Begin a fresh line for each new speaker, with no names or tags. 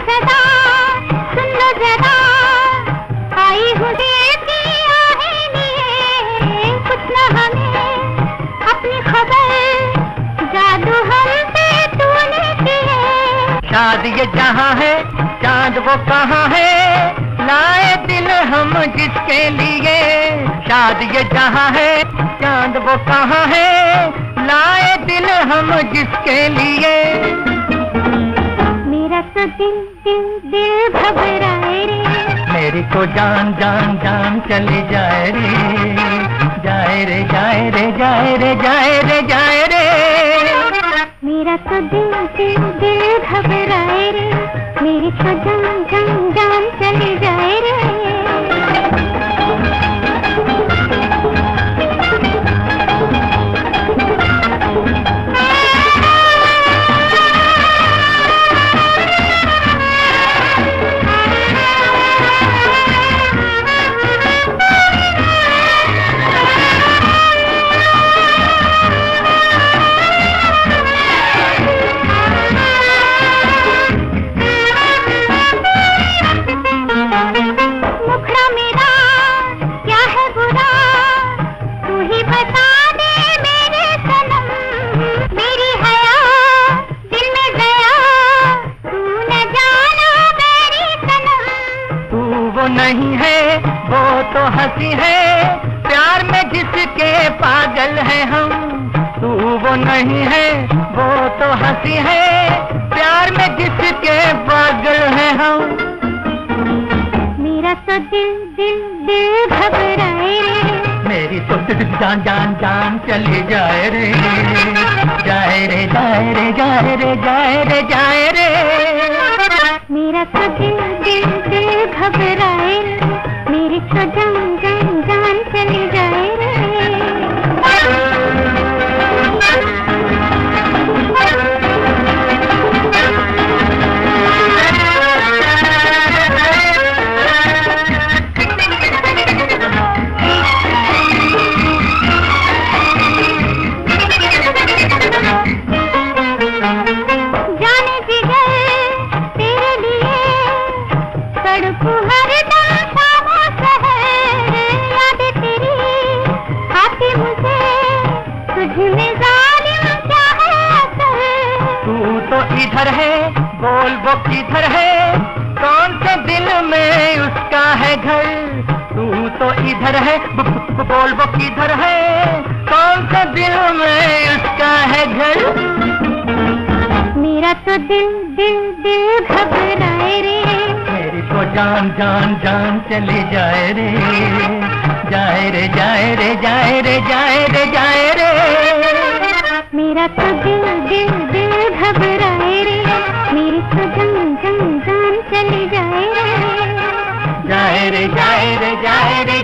सदा सुन लो जरा, आई हूँ दिल की आहें लिए, कुछ न हमें अपनी खबर, जादू हम पे तूने किए।
शाद ये जहाँ है चांद वो कहाँ है, लाए दिल हम जिसके लिए। शाद ये जहाँ है चांद वो कहाँ है, लाए दिल हम जिसके लिए।
मेरा तो दिल दिल दिल घबराए रे,
मेरी तो जान जान जान चली जाए रे, जाए रे जाए रे जाए रे जाए रे जाए रे।
मेरा तो दिल दिल दिल घबराए रे, मेरी तो जान जान जान चली जाए रे।
नहीं है वो तो हंसी है, प्यार में जिसके पागल हैं हम। तू वो नहीं है वो तो हंसी है, प्यार में जिसके पागल हैं हम।
मेरा तो दिल दिल दिल घबराए रे,
मेरी तो जान जान जान चली जाए रे, जाए रे जाए रे जाए रे जाए रे जाए रे।
मेरा तो दिल दिल दिल घबराए रे, मेरी तो जान जान जान चली जाए रे। जाने जिगर तेरे लिए सड़कों हर दम शामों शहर, यादें तेरी आती मुझे, तुझ में जालिम क्या है असर।
तू तो इधर है बोल वो किधर है, कौन से दिल में उसका है घर। तू तो इधर है बोल वो किधर है, कौन से दिल में उसका है घर।
मेरा तो दिल दिल दिल घबराए रे,
मेरी तो जान जान जान चली जाए रे, जाए रे जाए रे जाए रे जाए रे जाए रे।
मेरा तो दिल दिल दिल घबराए रे, मेरी तो जान जान जान चली जाए रे,
जाए रे जाए रे जाए रे